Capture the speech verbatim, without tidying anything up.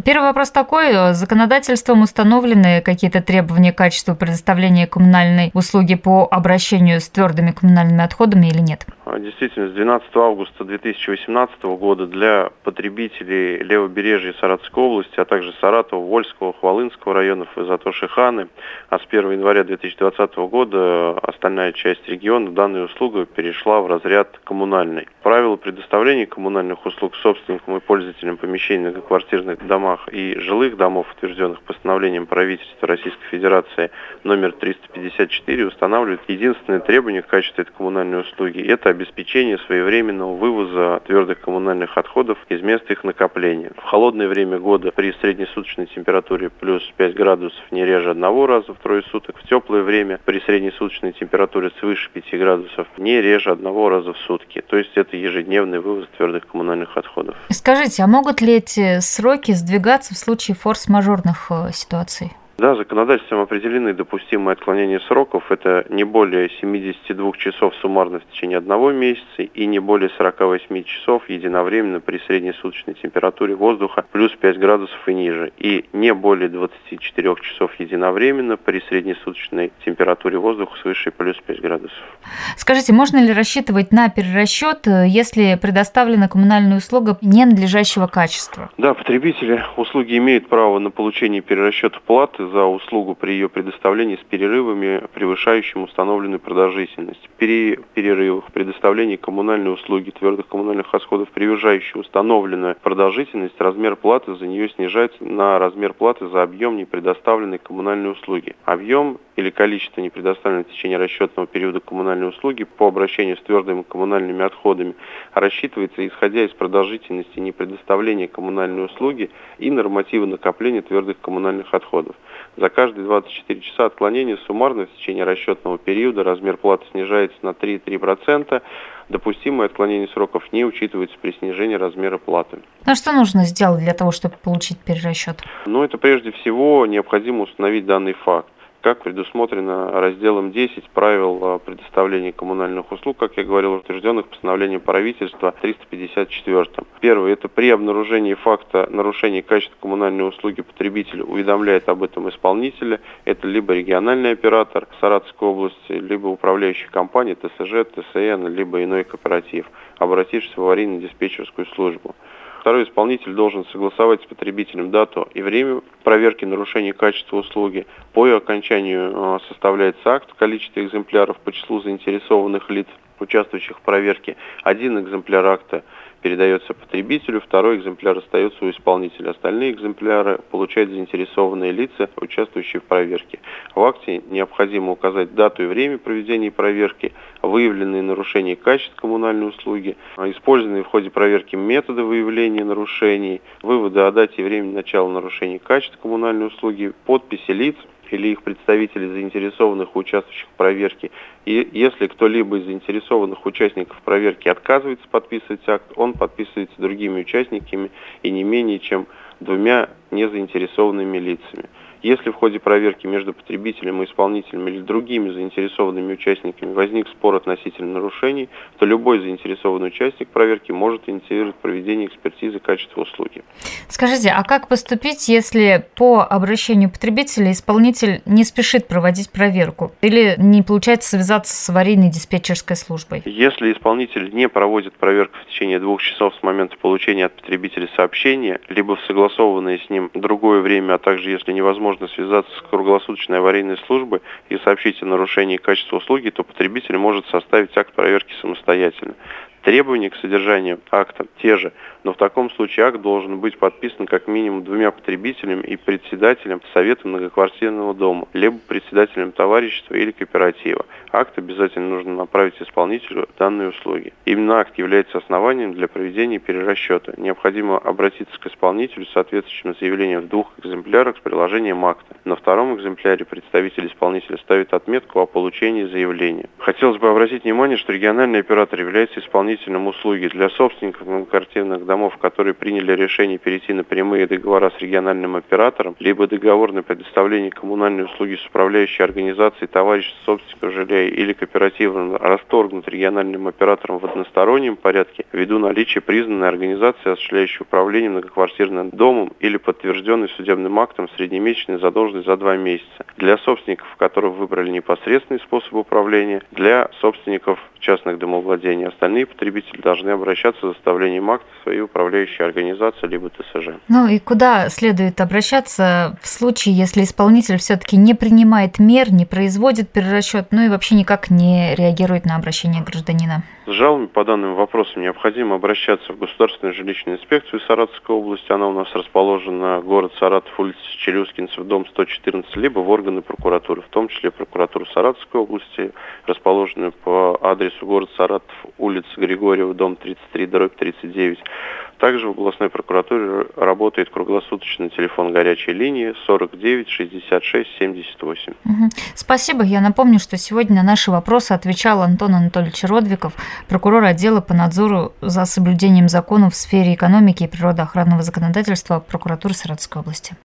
Первый вопрос такой. Законодательством установлены какие-то требования к качеству предоставления коммунальной услуги по обращению с твердыми коммунальными отходами или нет? Действительно, с двенадцатого августа две тысячи восемнадцатого года для потребителей левобережья Саратовской области, а также Саратова, Вольского, Хвалынского районов и Затоши-Ханы, а с первого января две тысячи двадцатого года остальная часть региона данная услуга перешла в разряд коммунальной. Правила предоставления коммунальных услуг собственникам и пользователям помещений в многоквартирных домах и жилых домов, утвержденных постановлением правительства Российской Федерации номер триста пятьдесят четыре, устанавливают единственное требование к качеству этой коммунальной услуги – это обеспечение своевременного вывоза твердых коммунальных отходов из места их накопления. В холодное время года при среднесуточной температуре плюс пять градусов не реже одного раза в трое суток, в теплое время при среднесуточной температуре свыше пяти градусов не реже одного раза в сутки. То есть это ежедневный вывоз твердых коммунальных отходов. Скажите, а могут ли эти сроки сдвигаться в случае форс-мажорных ситуаций? Да, законодательством определены допустимые отклонения сроков. Это не более семидесяти двух часов суммарно в течение одного месяца и не более сорока восьми часов единовременно при среднесуточной температуре воздуха плюс пять градусов и ниже. И не более двадцати четырёх часов единовременно при среднесуточной температуре воздуха свыше плюс пять градусов. Скажите, можно ли рассчитывать на перерасчет, если предоставлена коммунальная услуга ненадлежащего качества? Да, потребители услуги имеют право на получение перерасчета платы за услугу при ее предоставлении с перерывами, превышающими установленную продолжительность. При перерывах предоставления коммунальной услуги твердых коммунальных отходов, превышающей установленную продолжительность, размер платы за нее снижается на размер платы за объем непредоставленной коммунальной услуги. Объем или количество непредоставленной в течение расчетного периода коммунальной услуги по обращению с твердыми коммунальными отходами рассчитывается исходя из продолжительности непредоставления коммунальной услуги и норматива накопления твердых коммунальных отходов. За каждые двадцать четыре часа отклонения суммарно в течение расчетного периода размер платы снижается на три и три десятых процента. Допустимые отклонения сроков не учитываются при снижении размера платы. А что нужно сделать для того, чтобы получить перерасчет? Ну, это прежде всего необходимо установить данный факт. Как предусмотрено разделом десять правил предоставления коммунальных услуг, как я говорил, утвержденных постановлением правительства триста пятьдесят четвёртом. Первое – это при обнаружении факта нарушения качества коммунальной услуги потребитель уведомляет об этом исполнителя. Это либо региональный оператор Саратовской области, либо управляющая компания ТСЖ, ТСН, либо иной кооператив, обратившись в аварийно-диспетчерскую службу. Второй исполнитель должен согласовать с потребителем дату и время проверки нарушения качества услуги. По ее окончанию составляется акт в количестве экземпляров по числу заинтересованных лиц, участвующих в проверке. Один экземпляр акта передается потребителю, второй экземпляр остается у исполнителя. Остальные экземпляры получают заинтересованные лица, участвующие в проверке. В акте необходимо указать дату и время проведения проверки, выявленные нарушения качества коммунальной услуги, использованные в ходе проверки методы выявления нарушений, выводы о дате и времени начала нарушения качества коммунальной услуги, подписи лиц или их представителей, заинтересованных и участвующих в проверке. И если кто-либо из заинтересованных участников проверки отказывается подписывать акт, он подписывается другими участниками и не менее чем двумя незаинтересованными лицами. Если в ходе проверки между потребителем и исполнителем или другими заинтересованными участниками возник спор относительно нарушений, то любой заинтересованный участник проверки может инициировать проведение экспертизы качества услуги. Скажите, а как поступить, если по обращению потребителя исполнитель не спешит проводить проверку или не получается связаться с аварийной диспетчерской службой? Если исполнитель не проводит проверку в течение двух часов с момента получения от потребителя сообщения, либо в согласованное с ним другое время, а также если невозможно можно связаться с круглосуточной аварийной службой и сообщить о нарушении качества услуги, то потребитель может составить акт проверки самостоятельно. Требования к содержанию акта те же, но в таком случае акт должен быть подписан как минимум двумя потребителями и председателем совета многоквартирного дома, либо председателем товарищества или кооператива. Акт обязательно нужно направить исполнителю данной услуги. Именно акт является основанием для проведения перерасчета. Необходимо обратиться к исполнителю с соответствующим заявлением в двух экземплярах с приложением акта. На втором экземпляре представитель исполнителя ставит отметку о получении заявления. Хотелось бы обратить внимание, что региональный оператор является исполнителем исполнителям услуги. Для собственников многоквартирных домов, которые приняли решение перейти на прямые договора с региональным оператором, либо договор на предоставление коммунальной услуги с управляющей организацией товарищества собственников жилья или кооперативом расторгнут региональным оператором в одностороннем порядке ввиду наличия признанной организации, осуществляющей управление многоквартирным домом или подтвержденной судебным актом среднемесячной задолженность за два месяца. Для собственников, которые выбрали непосредственный способ управления, для собственников частных домовладений. Остальные потребители должны обращаться за составлением акта в своей управляющей организации либо ТСЖ. Ну и куда следует обращаться в случае, если исполнитель все-таки не принимает мер, не производит перерасчет, ну и вообще никак не реагирует на обращение гражданина? С жалобами по данным вопросам необходимо обращаться в Государственную жилищную инспекцию Саратовской области. Она у нас расположена, город Саратов, улица Челюскинцев, дом сто четырнадцать, либо в органы прокуратуры, в том числе прокуратуру Саратовской области, расположенную по адресу город Саратов, улица Григорьева, дом тридцать три, дробь тридцать девять. Также в областной прокуратуре работает круглосуточный телефон горячей линии сорок девять шестьдесят шесть семьдесят восемь. Угу. Спасибо. Я напомню, что сегодня на наши вопросы отвечал Антон Анатольевич Родвиков, прокурор отдела по надзору за соблюдением законов в сфере экономики и природоохранного законодательства прокуратуры Саратовской области.